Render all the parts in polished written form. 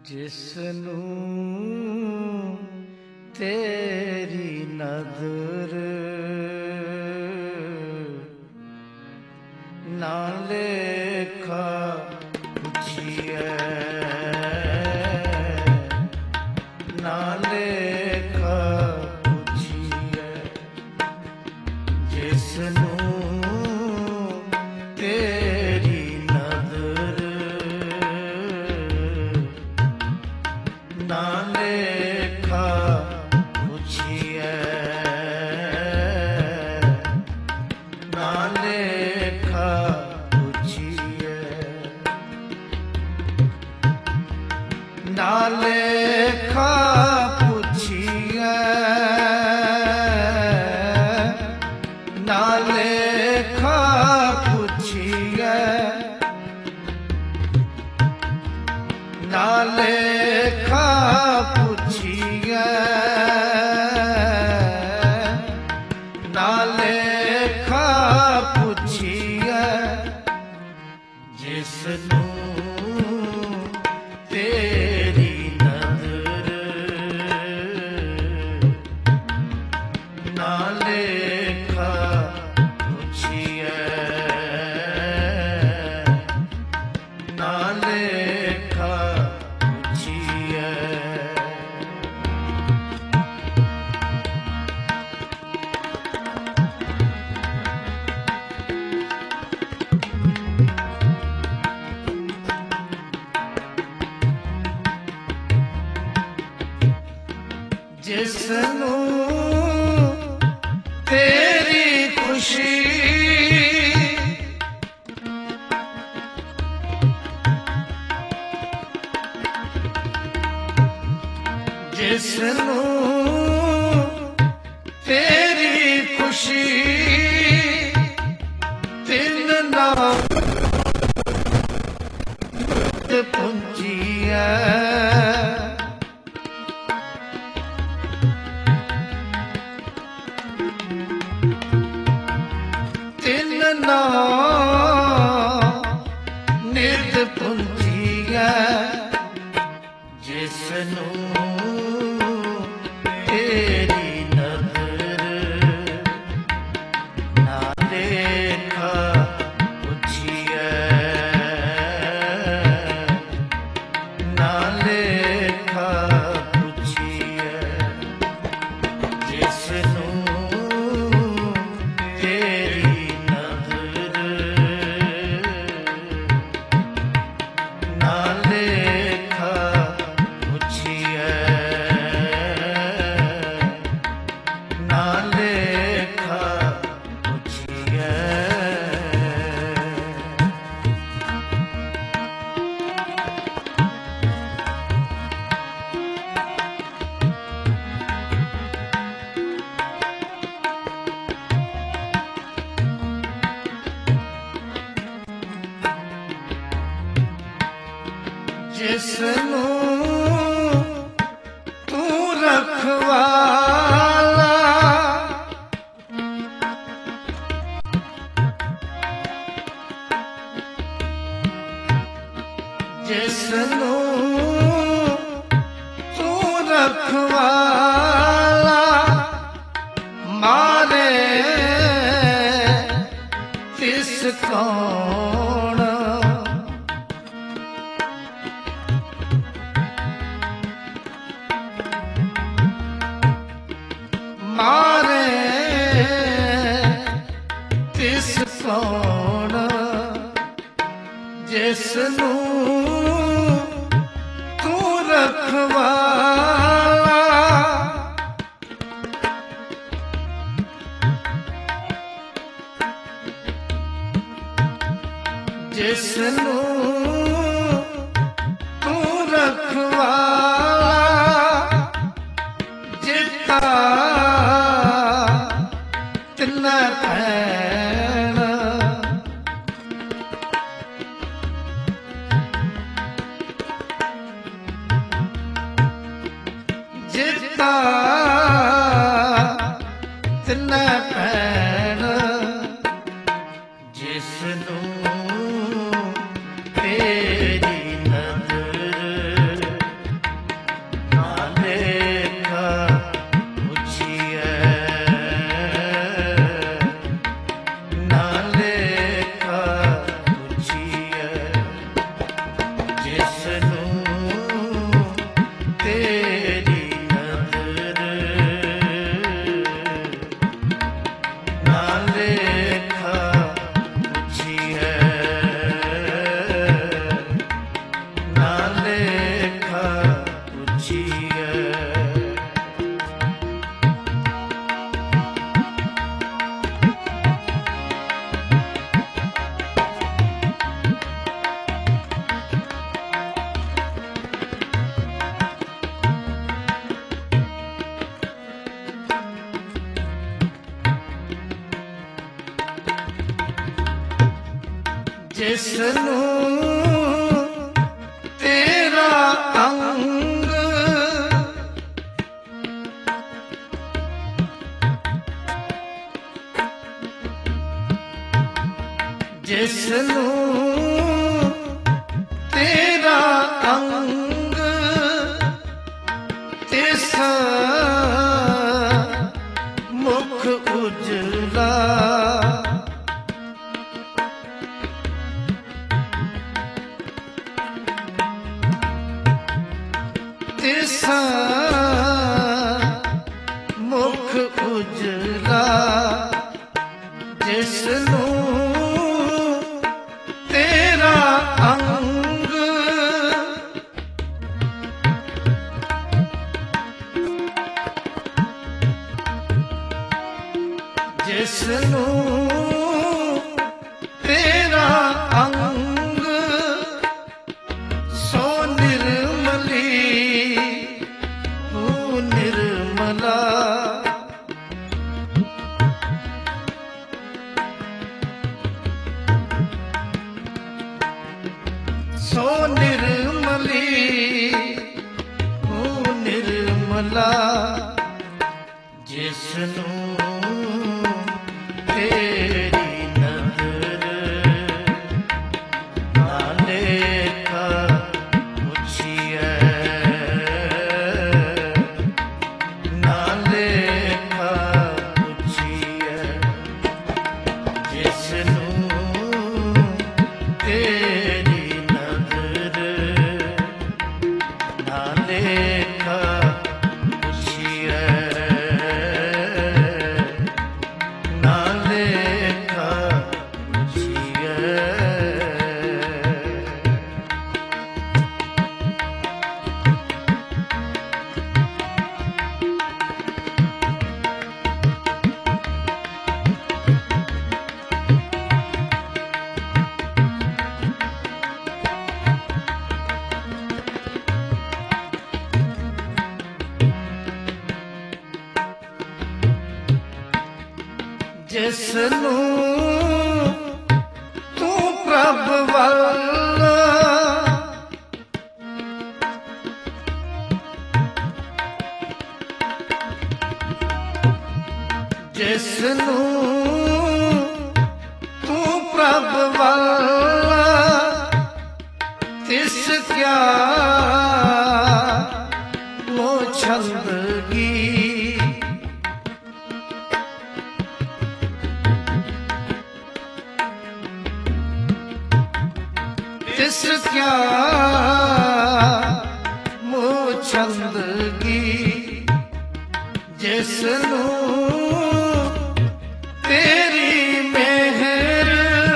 ਜਿਸਨੂੰ ਤੇਰੀ ਨਦਰ ਨਾ ਲੇਖਾ ਪੁੱਛੀਐ, ਨਾ ਲੇਖਾ ਪੁੱਛੀਐ, ਜਿਸਨੂੰ ਤੇਰੀ ਨਦਰ ਨਾ ਲੇਖਾ ਪੁੱਛੀਐ, ਨਾ ਲੇਖਾ ਪੁੱਛੀਐ, ਨਾ ਲੇਖਾ ਪੁੱਛੀਐ, ਨਾ ਲੇਖਾ ਪੁੱਛੀਐ, ਨਾ ਲੇਖਾ ਪੁੱਛੀਐ, ਨਾ ਲੇਖਾ ਪੁੱਛੀਐ, ਜਿਸਨੂੰ ਤੇਰੀ ਨਦਰ ਨਾ ਲੇਖਾ ਪੁੱਛੀਐ, ਨਾ ਲੇਖਾ ਪੁੱਛੀਐ। ਜਿਸਨੂੰ ਤੇਰੀ ਖੁਸ਼ੀ ਜਿਸਨੂੰ ਤੇਰੀ ਖੁਸ਼ੀ ਤਿੰਨ ਨਾਮ ਪੁੰਜੀਐ, ਤਿੰਨ ਨਾਮ ਨਿਤ ਪੁੰਜੀਐ, ਜਿਸਨੂੰ ਤੇਰੀ ਨਦਰ ਨਾ ਲੇਖਾ ਪੁੱਛੀਐ, ਨਾ ਲੇਖਾ ਪੁੱਛੀਐ, ਜਿਸਨੂੰ ਤੇਰੀ ਨਦਰ ਨਾ ਲੇਖਾ ਪੁੱਛੀਐ, ਨਾ ਲੇਖਾ ਪੁੱਛੀਐ। ਜਿਸਨੂੰ ਤੂੰ ਰਖਵਾਲਾ ਜਿਸਨੂੰ ਤੂੰ ਰਖਵਾਲਾ ਮਾਰੇ ਤਿਸ ਕੌਣ ਮਾਰੇ ਤਿਸ ਕੌਣ, ਜਿਸਨੂੰ ਤੂੰ ਰਖਵਾਲਾ ਜਿਸਨੂੰ ਤੂੰ ਰਖਵਾਲਾ, ਜਿੱਤਾ ਤਿੰਨਾ ਭੈਣ ਜਿੱਤਾ ਤਿੰਨਾ ਭੈਣ, ਜਿਸਨੂੰ ਤੇਰੀ ਨਦਰ ਜਿਸ ਨੂੰ ਤੇਰਾ ਅੰਗ ਜਿਸ ਨੂੰ ਤੇਰਾ ਅੰਗ ਤਿਸ ਮੁਖ ਉਜਲਾ ਤਿਸ ਮੁਖ ਉਜਲਾ ਜਿਸ ਨੂੰ ਤੇਰਾ ਅੰਗ ਜਿਸ ਨੂੰ ਤੇਰਾ ਅੰਗ ਸੋ ਨਿਰਮਲੀ ਉਹ ਨਿਰਮਲਾ ਸੋ ਨਿਰਮਲੀ ਉਹ ਨਿਰਮਲਾ ਜਿਸ ਨੂੰ ਤੇਰੀ ਨਦਰ ਨਾ ਲੇਖਾ ਪੁੱਛੀਐ ਨਾ ਲੇਖਾ ਪੁੱਛੀਐ ਜਿਸ ਨੂੰ ਤੇਰੀ ਨਦਰ ਨਾ ਲੇਖਾ ਪੁੱਛੀਐ ਨਾ ਲੇਖਾ ਪੁੱਛੀਐ ਜਿਸ ਨੂੰ ਤੂੰ ਪ੍ਰਭ ਵੱਲ ਜਿਸ ਨੂੰ ਤੂੰ ਪ੍ਰਭ ਵੱਲ ਤਿਸ ਕਿਆ ਮੋਹ ਛੰਦਗੀ ਤਿਸ ਕਿਆ ਮੋਹ ਛੰਦਗੀ ਜਿਸ ਨੂੰ ਤੇਰੀ ਮਿਹਰ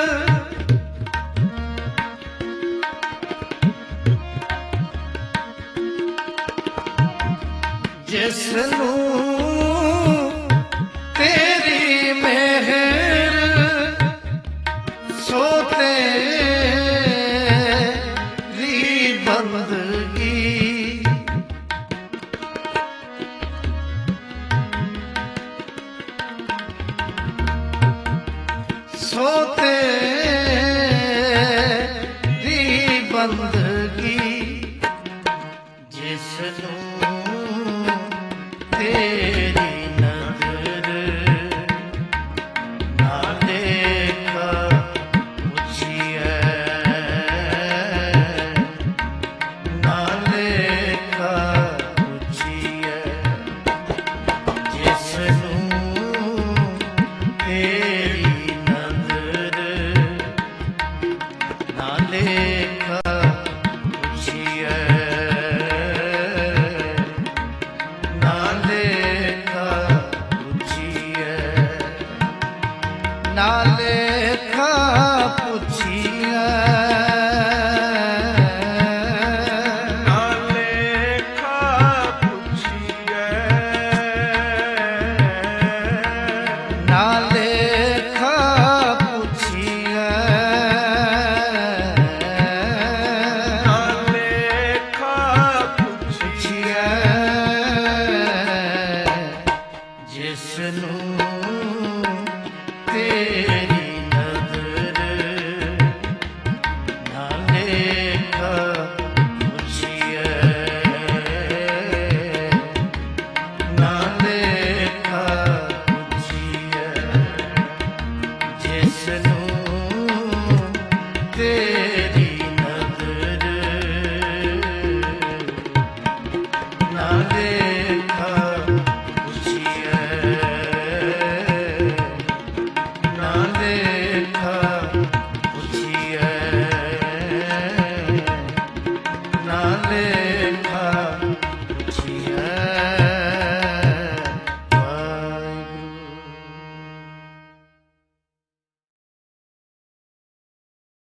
ਜਿਸ ਨੂੰ ਤੇਰੀ ਮਿਹਰ ਸੋ ਤੇਰੀ ਬੰਦਗੀ ਸੋ ਤੇਰੀ ਬੰਦਗੀ ਜਿਸ ਨੂੰ ਤੇਰੀ ਨਜ਼ਰ ਨਾ ਲੇਖਾ ਪੁੱਛੀਐ ਨਾ ਹੈ।